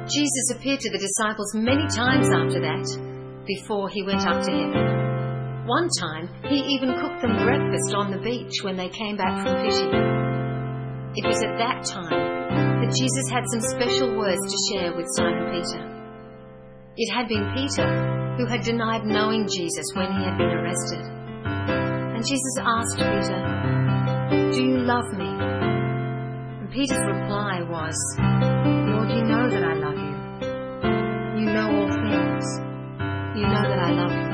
Jesus appeared to the disciples many times after that, before he went up to heaven. One time, he even cooked them breakfast on the beach when they came back from fishing. It was at that time that Jesus had some special words to share with Simon Peter. It had been Peter who had denied knowing Jesus when he had been arrested. And Jesus asked Peter, "Do you love me?" And Peter's reply was, "Lord, you know that I love you. You know all things. You know that I love you."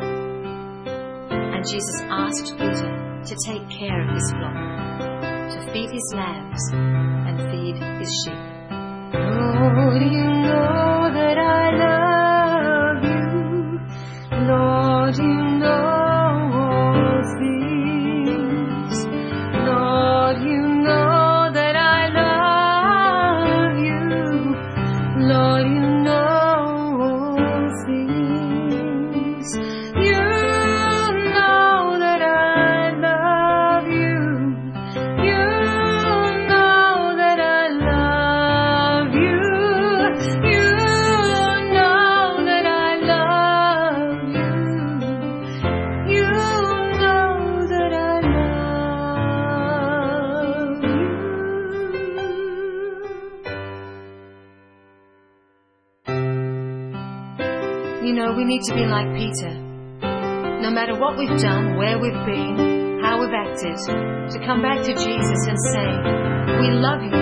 And Jesus asked Peter to take care of his flock, to feed his lambs and feed his sheep. Lord, you know that I love you. Lord, you know all things. Lord, you know that I love you. Lord, you know all things. You know that I love you. You know that I love you. You know that I love you. You know that I love you. You know, we need to be like Peter. No matter what we've done, where we've been, how we've acted, to come back to Jesus and say, "We love you,